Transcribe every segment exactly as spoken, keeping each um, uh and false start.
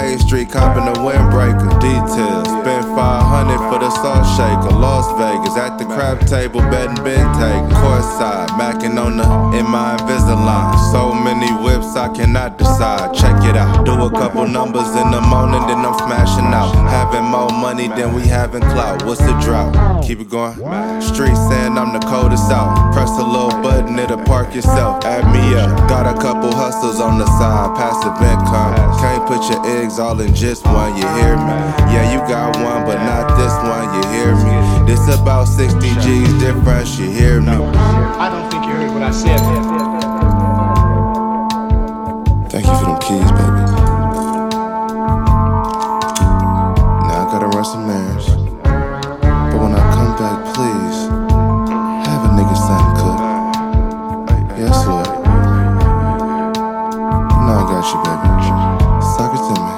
Main Street copping a windbreaker. Details, spent five hundred for the salt shaker. Las Vegas, at the crab table, betting Ben take. Courtside, macking on the in my Invisalign. So many whips I cannot decide. Check it out. Do a couple numbers in the morning, then I'm smashing out. Having more money than we having clout. What's the drought? Keep it going. Street saying I'm the coldest out. Press a little button, it'll park yourself. Add me up. Got a couple hustles on the side. Passive income. Can't put your eggs all in just one. You hear me? Yeah, you got one, but not this one. You hear me? This about sixty G's difference. You hear me? I don't think you heard what I said. Thank you for them keys, baby. Now I gotta run some errands. But when I come back, please have a nigga something cook. Yes, Lord. No, I got you, baby. Suck it to me.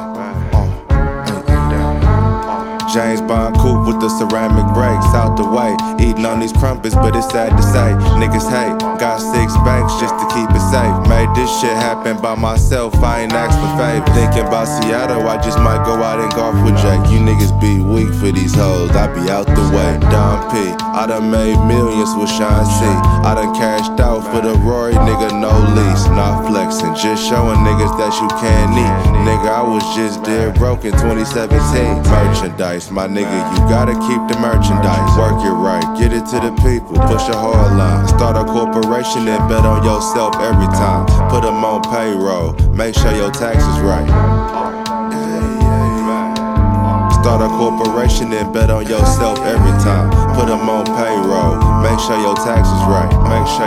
James Bond coupe with the ceramic brakes out the way. Eating on these crumpets, but it's sad to say niggas hate. Got six banks just to keep it safe. Made this shit happen by myself, I ain't asked for fave. Thinking about Seattle, I just might go out and golf with Jake. You niggas be weak for these hoes, I be out the way. Don P, I done made millions with Sean C. I done cashed out for the Rory, nigga, no lease. Not flexing, just showing niggas that you can't eat. Nigga, I was just dead broke in twenty seventeen. Merchandise, my nigga, you gotta keep the merchandise. Work it right, get it to the people, push a hard line. Start a corporation and bet on yourself every time. Put them on payroll, make sure your taxes right. Start a corporation and bet on yourself every time. Put them on payroll, make sure your taxes right. Make sure